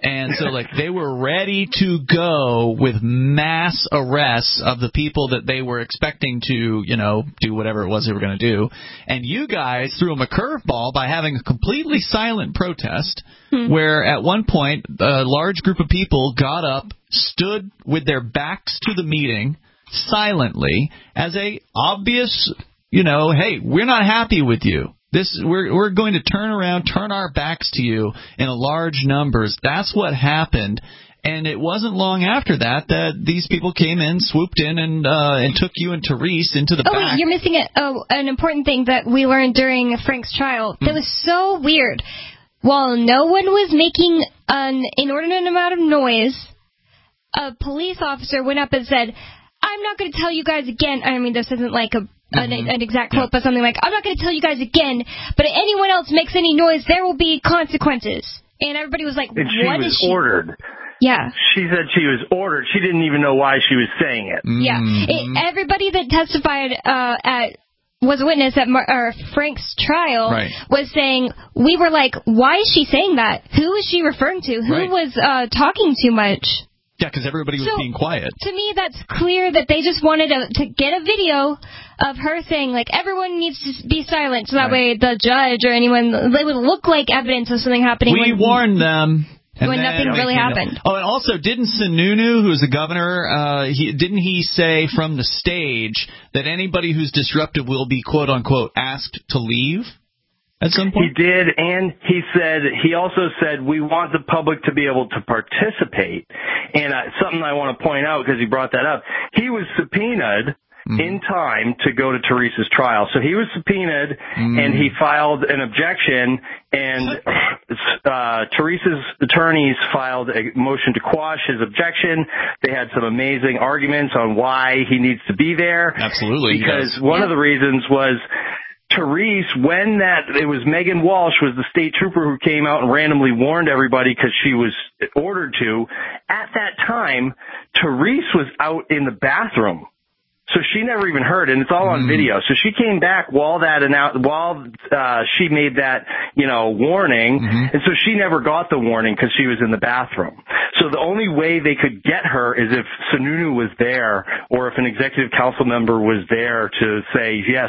And so, like, they were ready to go with mass arrests of the people that they were expecting to, you know, do whatever it was they were going to do. And you guys threw them a curveball by having a completely silent protest, hmm. where at one point a large group of people got up, stood with their backs to the meeting silently as a obvious, you know, hey, we're not happy with you. This we're we're going to turn around, turn our backs to you in large numbers. That's what happened, and it wasn't long after that that these people came in, swooped in, and uh, and took you and Therese into the oh, back. Oh, wait, you're missing a, oh, an important thing that we learned during Frank's trial. Hmm. That was so weird. While no one was making an inordinate amount of noise, a police officer went up and said, "I'm not going to tell you guys again." I mean, this isn't like a An, an exact quote, yeah. but something like, "I'm not going to tell you guys again, but if anyone else makes any noise, there will be consequences." And everybody was like, and she what was is she? ordered. Yeah. She said she was ordered. She didn't even know why she was saying it. Yeah. Mm-hmm. It, everybody that testified uh, at was a witness at Mar- or Frank's trial right. was saying, we were like, why is she saying that? Who is she referring to? Who right. was uh, talking too much? Yeah, because everybody was so, being quiet. To me, that's clear that they just wanted to, to get a video of her saying, like, everyone needs to be silent, so that right. way the judge or anyone, it would look like evidence of something happening. We when, warned them. And when nothing really happened. Oh, and also, didn't Sununu, who's the governor, uh, he, didn't he say from the stage that anybody who's disruptive will be, quote-unquote, asked to leave? At some point? He did, and he said he also said we want the public to be able to participate. And uh, something I want to point out because he brought that up, he was subpoenaed mm. in time to go to Therese's trial. So he was subpoenaed, mm. and he filed an objection, and uh, Therese's attorneys filed a motion to quash his objection. They had some amazing arguments on why he needs to be there. Absolutely. Because one yeah. of the reasons was Therese, when that, it was Megan Walsh was the state trooper who came out and randomly warned everybody because she was ordered to. At that time, Therese was out in the bathroom. So she never even heard, and it's all on mm. video. So she came back while that annou- while uh, she made that, you know, warning, mm-hmm. and so she never got the warning because she was in the bathroom. So the only way they could get her is if Sununu was there, or if an executive council member was there to say, yes,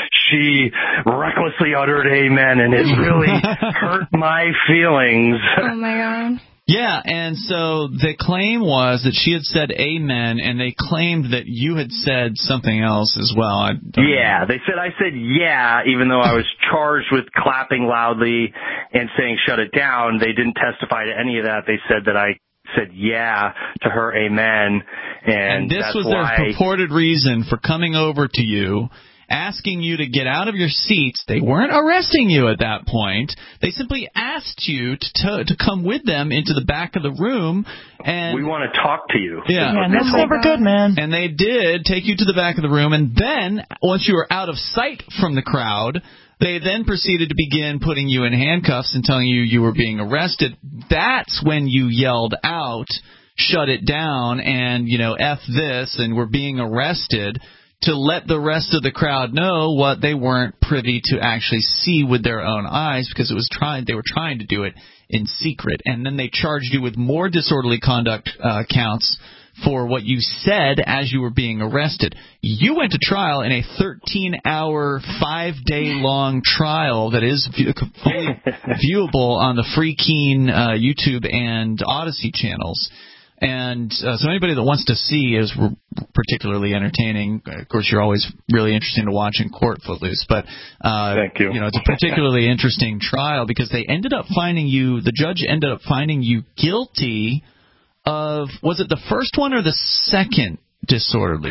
she recklessly uttered amen, and it really hurt my feelings. Oh my God. Yeah, and so the claim was that she had said amen, and they claimed that you had said something else as well. I yeah, they said I said yeah, even though I was charged with clapping loudly and saying shut it down. They didn't testify to any of that. They said that I said yeah to her amen, and, and this that's was why their purported reason for coming over to you, asking you to get out of your seats. They weren't arresting you at that point. They simply asked you to to, to come with them into the back of the room. And we want to talk to you. Yeah, yeah and that's never good, man. And they did take you to the back of the room, and then, once you were out of sight from the crowd, they then proceeded to begin putting you in handcuffs and telling you you were being arrested. That's when you yelled out, shut it down, and, you know, F this, and we're being arrested, to let the rest of the crowd know what they weren't privy to actually see with their own eyes, because it was trying they were trying to do it in secret. And then they charged you with more disorderly conduct uh, counts for what you said as you were being arrested. You went to trial in a thirteen-hour, five-day-long trial that is fully viewable on the Free Keen uh, YouTube and Odyssey channels. And uh, so anybody that wants to see is particularly entertaining. Of course, you're always really interesting to watch in court, Footloose. But uh, Thank you. You know, it's a particularly interesting trial because they ended up finding you. The judge ended up finding you guilty of, was it the first one or the second disorderly?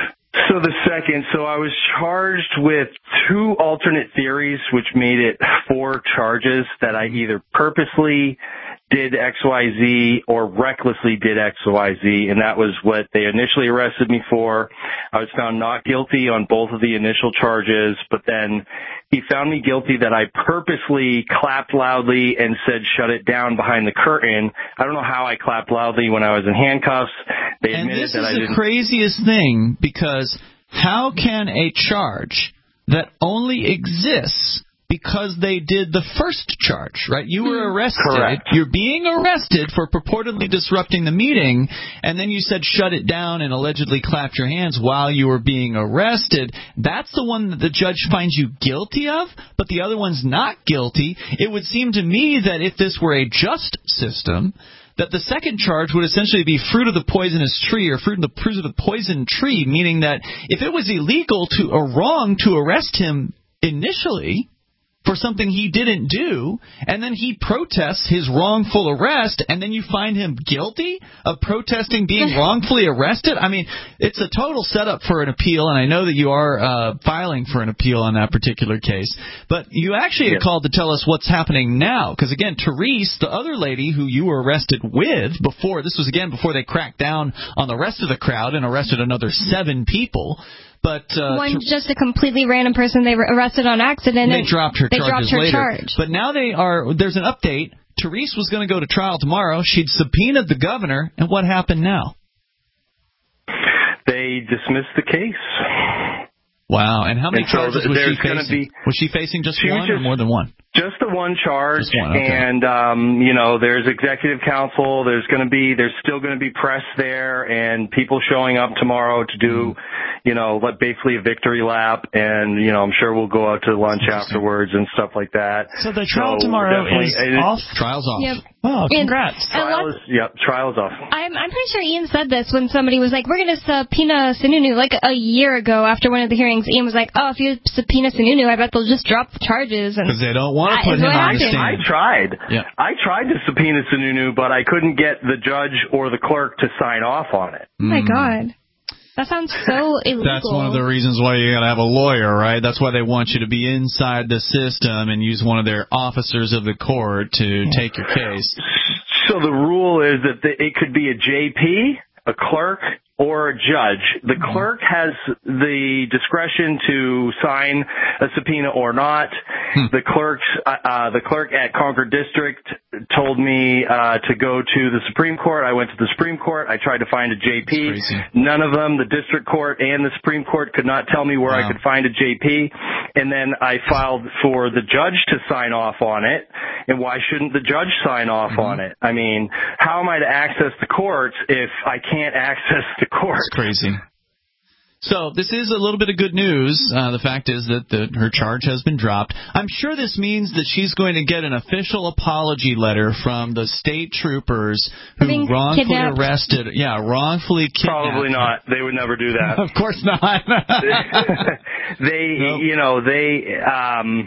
So the second. So I was charged with two alternate theories, which made it four charges that I either purposely did X Y Z or recklessly did X Y Z, and that was what they initially arrested me for. I was found not guilty on both of the initial charges, but then he found me guilty that I purposely clapped loudly and said shut it down behind the curtain. I don't know how I clapped loudly when I was in handcuffs. They and admitted this that is I the didn't. Craziest thing, because how can a charge that only exists because they did the first charge, right? You were arrested. Correct. You're being arrested for purportedly disrupting the meeting, and then you said shut it down and allegedly clapped your hands while you were being arrested. That's the one that the judge finds you guilty of, but the other one's not guilty. It would seem to me that if this were a just system, that the second charge would essentially be fruit of the poisonous tree, or fruit of the, fruit of the poison tree, meaning that if it was illegal to or wrong to arrest him initially for something he didn't do, and then he protests his wrongful arrest, and then you find him guilty of protesting being wrongfully arrested? I mean, it's a total setup for an appeal, and I know that you are uh, filing for an appeal on that particular case. But you actually yeah. had called to tell us what's happening now, because, again, Therese, the other lady who you were arrested with before, this was, again, before they cracked down on the rest of the crowd and arrested another seven people, But uh, one just a completely random person they were arrested on accident. They and dropped her they charges dropped her later. Charge. But now they are. There's an update. Therese was going to go to trial tomorrow. She'd subpoenaed the governor, and what happened now? They dismissed the case. Wow! And how many and so charges was she facing? Be, was she facing just she one just, or more than one? Just the one charge, one, okay. and um, you know, there's executive council. There's going to be, there's still going to be press there, and people showing up tomorrow to do, you know, like basically a victory lap, and you know, I'm sure we'll go out to lunch afterwards and stuff like that. So the trial so tomorrow is off. Trial's off. Yep. Wow, congrats. And, trial is, yep, trial's off. I'm, I'm pretty sure Ian said this when somebody was like, we're going to subpoena Sununu, like a year ago after one of the hearings. Ian was like, oh, if you subpoena Sununu, I bet they'll just drop the charges. Because they don't want to put him on the stand. I tried. Yeah. I tried to subpoena Sununu, but I couldn't get the judge or the clerk to sign off on it. Oh, my God. That sounds so illegal. That's one of the reasons why you got to have a lawyer, right? That's why they want you to be inside the system and use one of their officers of the court to take your case. So the rule is that the, it could be a J P, a clerk, or a judge. The mm-hmm. clerk has the discretion to sign a subpoena or not. Hmm. The clerks, uh, the clerk at Concord District told me uh, to go to the Supreme Court. I went to the Supreme Court. I tried to find a J P. None of them, the District Court and the Supreme Court, could not tell me where wow. I could find a J P. And then I filed for the judge to sign off on it. And why shouldn't the judge sign off mm-hmm. on it? I mean, how am I to access the courts if I can't access the court? It's crazy. So this is a little bit of good news. Uh, the fact is that the, her charge has been dropped. I'm sure this means that she's going to get an official apology letter from the state troopers who wrongfully kidnapped. arrested, yeah, wrongfully kidnapped. Probably not. They would never do that. Of course not. they, nope. you know, they. Um,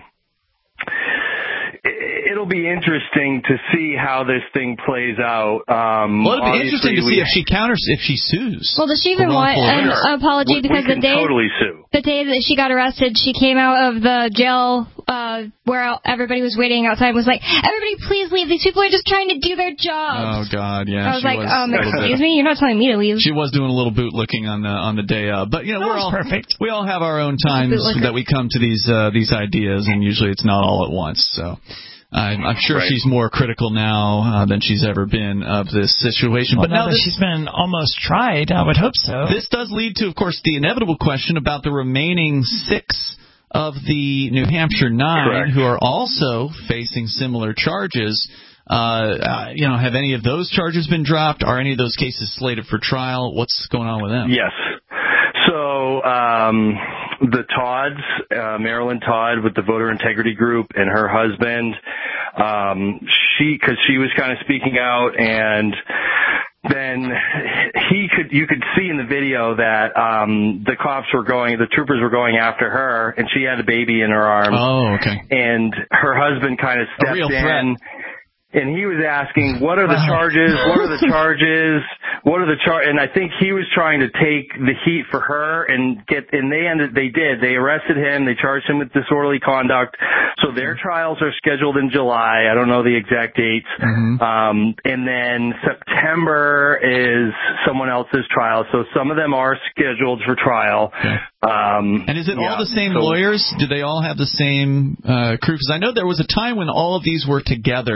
It'll be interesting to see how this thing plays out. Um, well, it'll be interesting to see if she counters, if she sues. Well, does she even want an apology? We, because we the day, totally sue. the day that she got arrested, she came out of the jail uh, where everybody was waiting outside and was like, everybody please leave. These people are just trying to do their job. Oh, God, yeah. I was she like, was um, excuse me? You're not telling me to leave. She was doing a little bootlicking on the on the day of. But, you know, that we're was all perfect. We all have our own times that we come to these uh, these ideas, and usually it's not all at once, so... I'm, I'm sure right. she's more critical now uh, than she's ever been of this situation. Well, but now, now that this, she's been almost tried, I would hope so. This does lead to, of course, the inevitable question about the remaining six of the New Hampshire nine Correct. who are also facing similar charges. Uh, uh, you know, have any of those charges been dropped? Are any of those cases slated for trial? What's going on with them? Yes. So um, the Todds, uh, Marilyn Todd with the Voter Integrity Group and her husband, um, she, because she was kind of speaking out, and then he could, you could see in the video that um, the cops were going, the troopers were going after her, and she had a baby in her arms. Oh, okay. And her husband kind of stepped a real threat. in. And he was asking, what are the charges? What are the charges? What are the char? And I think he was trying to take the heat for her and get, and they ended, they did. They arrested him. They charged him with disorderly conduct. So their trials are scheduled in July. I don't know the exact dates. Mm-hmm. Um, and then September is someone else's trial. So some of them are scheduled for trial. Okay. Um, and is it yeah, all the same so, lawyers? Do they all have the same uh, crew? Because I know there was a time when all of these were together. They were all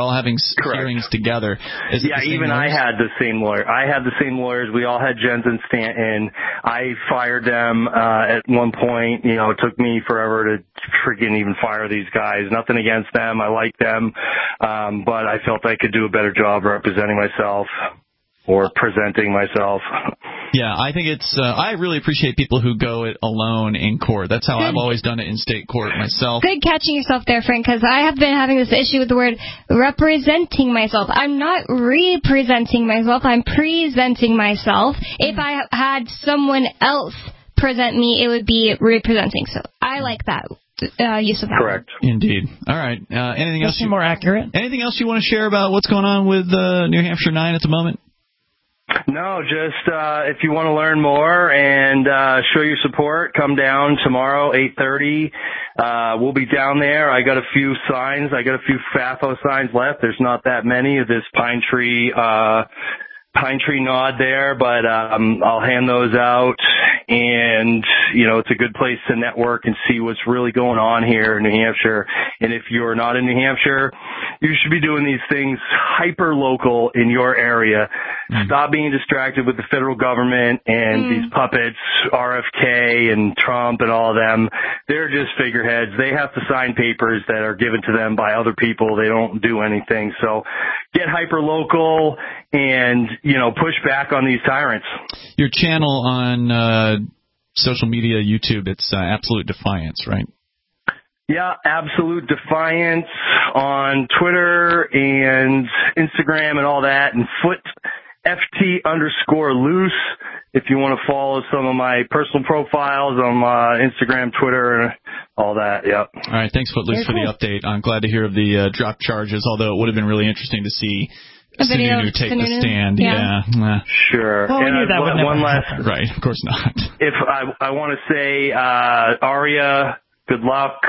all having Correct. hearings together. Is yeah, even lawyers? I had the same lawyer. I had the same lawyers. We all had Jensen Stanton. I fired them uh, at one point. You know, it took me forever to freaking even fire these guys. Nothing against them. I like them. Um, but I felt I could do a better job representing myself or presenting myself. Yeah, I think it's, uh, I really appreciate people who go it alone in court. That's how Good. I've always done it in state court myself. Good catching yourself there, Frank, because I have been having this issue with the word representing myself. I'm not representing myself. I'm presenting myself. If I had someone else present me, it would be representing. So I like that. Uh, use of that. Correct. Indeed. All right. Uh, anything else? You, more accurate. Anything else you want to share about what's going on with uh, New Hampshire nine at the moment? No, just uh, if you want to learn more and uh, show your support, come down tomorrow, eight thirty. Uh, we'll be down there. I got a few signs. I got a few F A F O signs left. There's not that many of this pine tree uh pine tree nod there, but um I'll hand those out. And, you know, it's a good place to network and see what's really going on here in New Hampshire. And if you're not in New Hampshire, you should be doing these things hyper local in your area. Mm. Stop being distracted with the federal government and mm. these puppets, R F K and Trump and all of them. They're just figureheads. They have to sign papers that are given to them by other people. They don't do anything. So get hyper local and, you know, push back on these tyrants. Your channel on uh, social media, YouTube, it's uh, Absolute Defiance, right? Yeah, Absolute Defiance on Twitter and Instagram and all that, and foot F T underscore loose if you want to follow some of my personal profiles on uh, Instagram, Twitter, and all that. Yep. All right, thanks, Footloose, for the update. I'm glad to hear of the uh, drop charges, although it would have been really interesting to see Sununu take the stand. Yeah. yeah. Sure. Well, we and knew that I, would never one last, happen. Right, of course not. If I, I want to say, uh, Aria, good luck.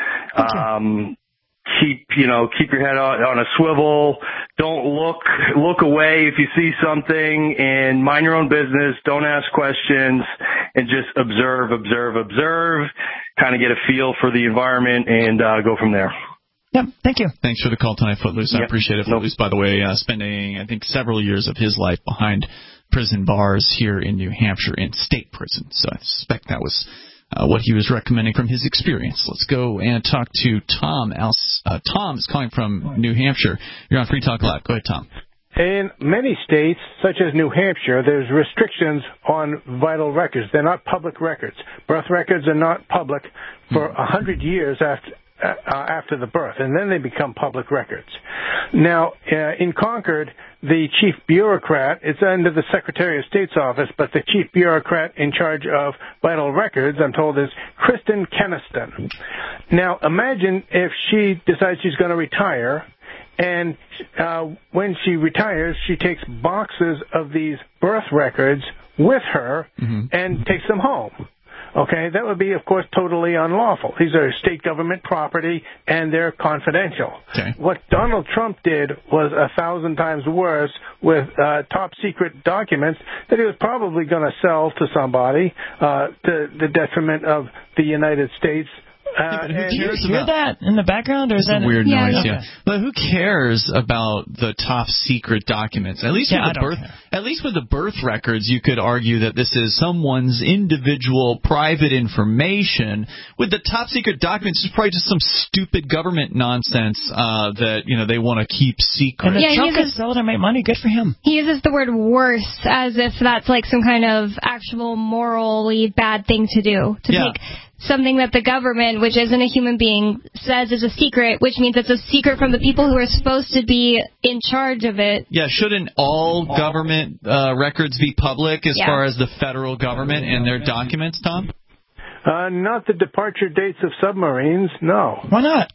Um, keep, you know, keep your head on, on a swivel. Don't look, look away if you see something, and mind your own business. Don't ask questions, and just observe, observe, observe, kind of get a feel for the environment, and uh, go from there. Yep, thank you. Thanks for the call tonight, Footloose. Yep. I appreciate it. Footloose, by the way, uh, spending, I think, several years of his life behind prison bars here in New Hampshire in state prison. So I suspect that was uh, what he was recommending from his experience. Let's go and talk to Tom. Uh, Tom is calling from New Hampshire. You're on Free Talk Live. Go ahead, Tom. In many states, such as New Hampshire, there's restrictions on vital records. They're not public records. Birth records are not public for a hundred years after Uh, after the birth, and then they become public records. Now, uh, in Concord, the chief bureaucrat, it's under the Secretary of State's office, but the chief bureaucrat in charge of vital records, I'm told, is Kristen Keniston. Now, imagine if she decides she's going to retire, and uh, when she retires, she takes boxes of these birth records with her mm-hmm. and takes them home. Okay, that would be, of course, totally unlawful. These are state government property, and they're confidential. Okay. What Donald Trump did was a thousand times worse with uh, top-secret documents that he was probably going to sell to somebody uh, to the detriment of the United States. Uh, who cares you hear that in the background, or is that a weird yeah, noise? yeah. Yeah, but who cares about the top secret documents? At least yeah, with the birth, care. at least with the birth records, you could argue that this is someone's individual private information. With the top secret documents, it's probably just some stupid government nonsense uh, that you know they want to keep secret. And if yeah, Trump can sell it and make money, good for him. He uses the word worse as if that's like some kind of actual morally bad thing to do. To yeah. take something that the government, which isn't a human being, says is a secret, which means it's a secret from the people who are supposed to be in charge of it. Yeah, shouldn't all government uh, records be public as yeah. far as the federal government and their documents, Tom? Uh, not the departure dates of submarines, no. Why not?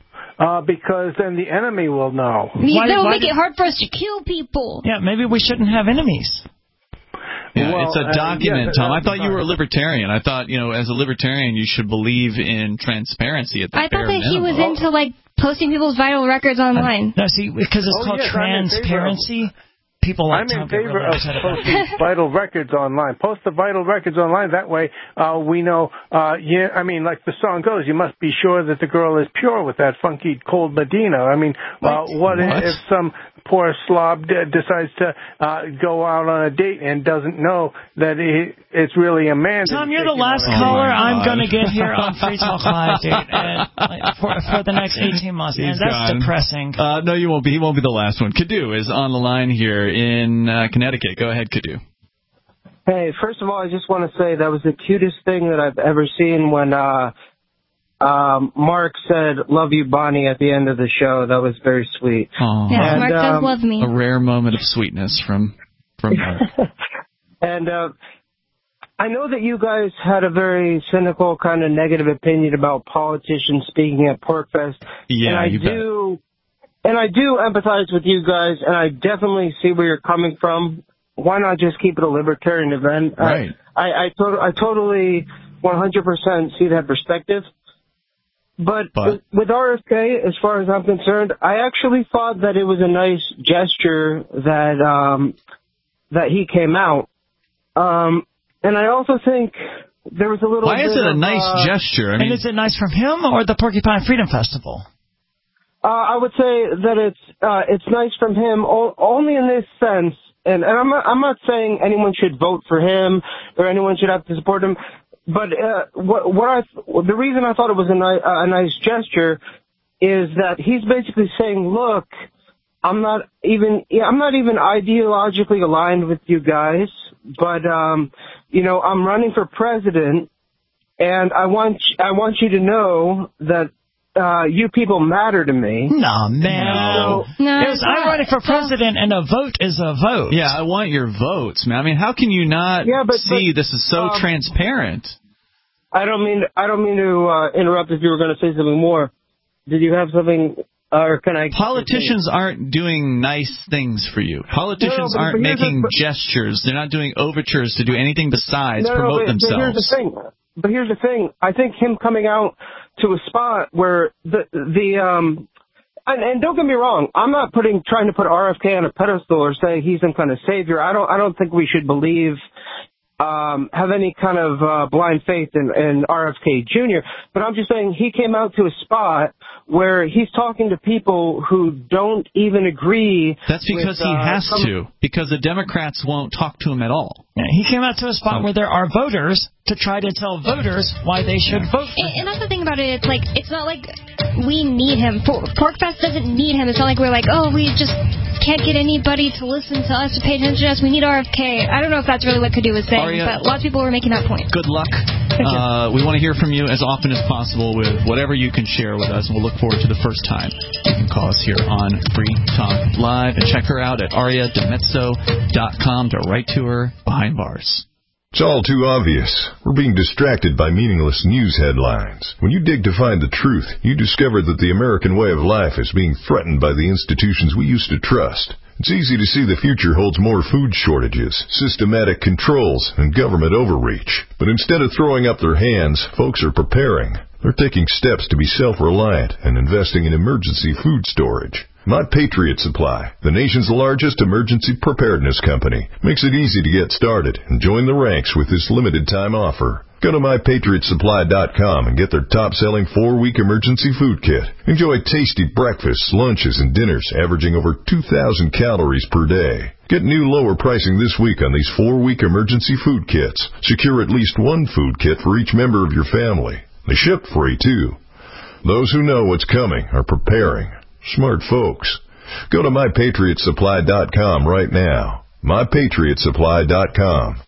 Uh, because then the enemy will know. Why, that will why make did... it hard for us to kill people. Yeah, maybe we shouldn't have enemies. Yeah, well, it's a document, uh, yeah, Tom. I thought you were a libertarian. I thought, you know, as a libertarian, you should believe in transparency at the I bare thought that minimum. he was into, like, posting people's vital records online. No, see, because it's oh, called yes, transparency. people like I'm Tom in get favor really of upset about posting that. vital records online. Post the vital records online. That way, uh, we know. Uh, yeah, I mean, like the song goes, you must be sure that the girl is pure with that funky cold Medina. I mean, uh, what, what if some poor slob d- decides to uh, go out on a date and doesn't know that he, it's really a man? Tom, you're the last caller Oh I'm going to get here on Free Talk Live, dude, and, like, for, for the next eighteen months. He's And that's gone. depressing. Uh, no, you won't be. He won't be the last one. Kadu is on the line here in uh, Connecticut. Go ahead, Kadu. Hey, first of all, I just want to say that was the cutest thing that I've ever seen when uh, um, Mark said, "Love you, Bonnie," at the end of the show. That was very sweet. Oh, Yes, and, Mark does um, love me. a rare moment of sweetness from from Mark. And uh, I know that you guys had a very cynical, kind of negative opinion about politicians speaking at PorcFest. Yeah, and I you bet. do, and I do empathize with you guys, and I definitely see where you're coming from. Why not just keep it a libertarian event? Right. I, I, I, to- I totally one hundred percent see that perspective. But, But with R F K, as far as I'm concerned, I actually thought that it was a nice gesture that um, that he came out. Um, and I also think there was a little why bit is it a of, nice uh, gesture? I mean, and is it nice from him or the Porcupine Freedom Festival? Uh, I would say that it's uh, it's nice from him o- only in this sense, and, and I'm not, I'm not saying anyone should vote for him or anyone should have to support him, but uh, what, what I the reason I thought it was a, ni- a nice gesture is that he's basically saying, look, I'm not even yeah, I'm not even ideologically aligned with you guys, but um, you know, I'm running for president, and I want I want you to know that uh, you people matter to me. Nah, man. No. No, It was, I'm running for president, and a vote is a vote. yeah, I want your votes, man. I mean, how can you not Yeah, but- see but, this is so um, transparent? I don't mean I don't mean to uh, interrupt if you were going to say something more. Did you have something, or can I? Politicians aren't doing nice things for you. Politicians No, no, but- aren't but here's the- making but- gestures. They're not doing overtures to do anything besides no, no, promote but, but here's the themselves. thing. But here's the thing. I think him coming out to a spot where the the um. And, and don't get me wrong, I'm not putting trying to put R F K on a pedestal or say he's some kind of savior. I don't I don't think we should believe um have any kind of uh, blind faith in, in R F K Junior But I'm just saying he came out to a spot where he's talking to people who don't even agree. That's because with, he uh, has some- to. Because the Democrats won't talk to him at all. Yeah, he came out to a spot where there are voters to try to tell voters why they should vote for And, him. and that's the thing about it. It's like it's not like we need him. Por- PorcFest doesn't need him. It's not like we're like, oh, we just can't get anybody to listen to us, to pay attention to us. We need R F K. I don't know if that's really what Kadu was saying, Aria, but lots of people were making that point. Good luck. Uh, we want to hear from you as often as possible with whatever you can share with us, and we'll look forward to the first time you can call us here on Free Talk Live. And check her out at aria demezzo dot com to write to her behind bars. It's all too obvious. We're being distracted by meaningless news headlines. When you dig to find the truth, you discover that the American way of life is being threatened by the institutions we used to trust. It's easy to see the future holds more food shortages, systematic controls, and government overreach. But instead of throwing up their hands, folks are preparing. They're taking steps to be self-reliant and investing in emergency food storage. My Patriot Supply, the nation's largest emergency preparedness company, makes it easy to get started and join the ranks with this limited-time offer. Go to my patriot supply dot com and get their top-selling four-week emergency food kit. Enjoy tasty breakfasts, lunches, and dinners averaging over two thousand calories per day. Get new lower pricing this week on these four-week emergency food kits. Secure at least one food kit for each member of your family. They ship free, too. Those who know what's coming are preparing. Smart folks. Go to my patriot supply dot com right now. my patriot supply dot com.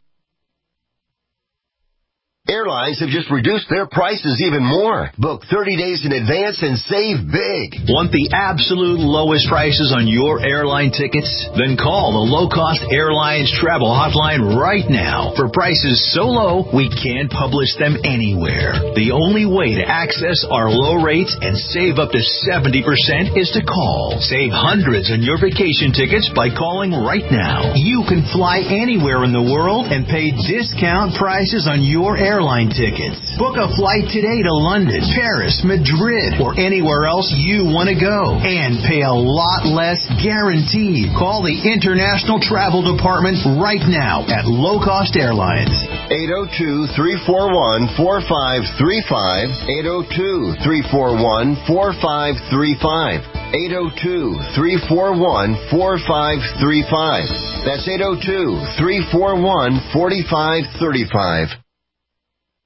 Airlines have just reduced their prices even more. Book thirty days in advance and save big. Want the absolute lowest prices on your airline tickets? Then call the Low Cost Airlines Travel Hotline right now. For prices so low, we can't publish them anywhere. The only way to access our low rates and save up to seventy percent is to call. Save hundreds on your vacation tickets by calling right now. You can fly anywhere in the world and pay discount prices on your airline airline tickets. Book a flight today to London, Paris, Madrid, or anywhere else you want to go. And pay a lot less guaranteed. Call the International Travel Department right now at Low Cost Airlines. eight oh two, three four one, four five three five. eight oh two, three four one, four five three five. eight oh two, three four one, four five three five. That's eight oh two, three four one, four five three five.